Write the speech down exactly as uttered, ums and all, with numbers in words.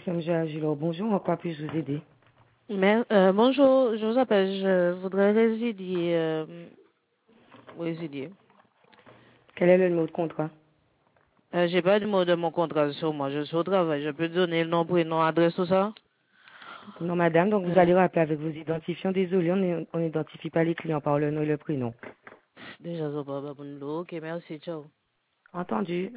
F M G Agilor, bonjour, en quoi puis-je vous aider? Mais, euh, bonjour, je vous appelle, je voudrais résider, euh, résider. Quel est le numéro de contrat? Euh, j'ai pas de mot de mon contrat sur moi, je suis au travail, je peux donner le nom, prénom, adresse, tout ça? Non, madame, donc vous Euh, allez rappeler avec vos identifiants. Désolé, on n'identifie pas les clients par le nom et le prénom. déjà, ça va pas pour nous. Ok, merci, ciao. Entendu.